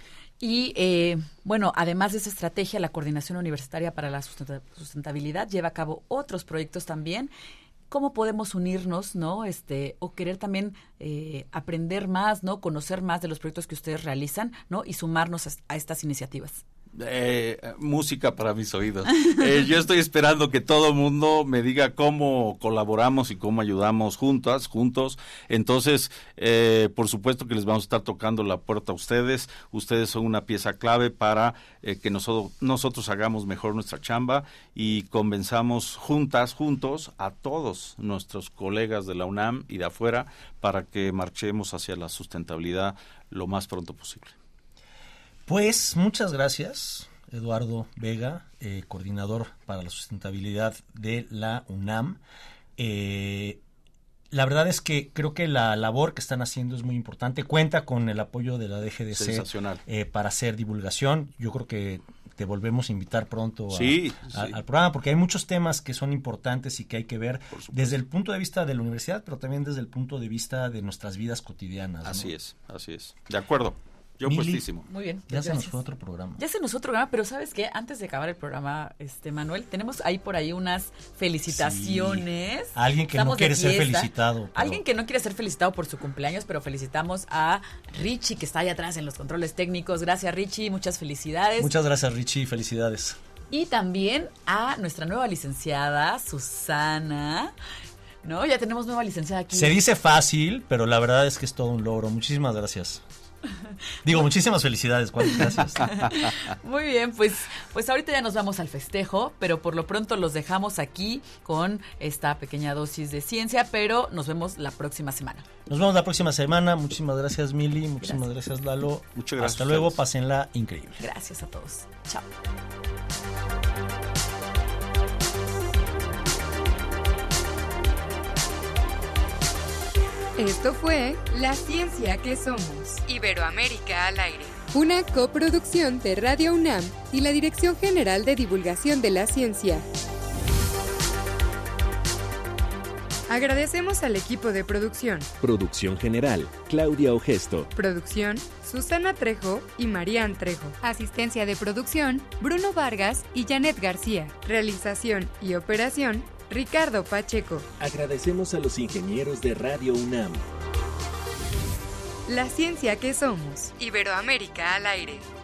Y, además de esa estrategia, la Coordinación Universitaria para la Sustentabilidad lleva a cabo otros proyectos también. ¿Cómo podemos unirnos, no? O querer también aprender más, ¿no? Conocer más de los proyectos que ustedes realizan, ¿no? Y sumarnos a estas iniciativas. Música para mis oídos. Yo estoy esperando que todo el mundo me diga cómo colaboramos y cómo ayudamos juntos. Entonces, por supuesto que les vamos a estar tocando la puerta a ustedes. Ustedes son una pieza clave para que nosotros hagamos mejor nuestra chamba y convenzamos juntos a todos nuestros colegas de la UNAM y de afuera para que marchemos hacia la sustentabilidad lo más pronto posible. Pues muchas gracias, Eduardo Vega, coordinador para la sustentabilidad de la UNAM. La verdad es que creo que la labor que están haciendo es muy importante. Cuenta con el apoyo de la DGDC. Sensacional. Para hacer divulgación. Yo creo que te volvemos a invitar pronto al programa, porque hay muchos temas que son importantes y que hay que ver desde el punto de vista de la universidad, pero también desde el punto de vista de nuestras vidas cotidianas, ¿no? Así es. De acuerdo. Yo puestísimo. Muy bien. Ya se nos fue otro programa. Pero ¿sabes qué? Antes de acabar el programa, Manuel, tenemos ahí por ahí unas felicitaciones. Sí. Alguien que no quiere ser felicitado. Alguien que no quiere ser felicitado por su cumpleaños, pero felicitamos a Richie, que está ahí atrás en los controles técnicos. Gracias, Richie. Muchas felicidades. Muchas gracias, Richie. Felicidades. Y también a nuestra nueva licenciada, Susana. ¿No? Ya tenemos nueva licenciada aquí. Se dice fácil, pero la verdad es que es todo un logro. Muchísimas gracias. Muchísimas felicidades, Juan, gracias. Muy bien, pues ahorita ya nos vamos al festejo, pero por lo pronto los dejamos aquí con esta pequeña dosis de ciencia, pero nos vemos la próxima semana. Nos vemos la próxima semana. Muchísimas gracias, Mili. Muchísimas gracias, Lalo. Muchas gracias. Hasta luego, pásenla increíble. Gracias a todos. Chao. Esto fue La Ciencia que Somos, Iberoamérica al aire. Una coproducción de Radio UNAM y la Dirección General de Divulgación de la Ciencia. Agradecemos al equipo de producción. Producción general, Claudia Ogesto. Producción, Susana Trejo y Marían Trejo. Asistencia de producción, Bruno Vargas y Janet García. Realización y operación, Ricardo Pacheco. Agradecemos a los ingenieros de Radio UNAM. La Ciencia que Somos, Iberoamérica al aire.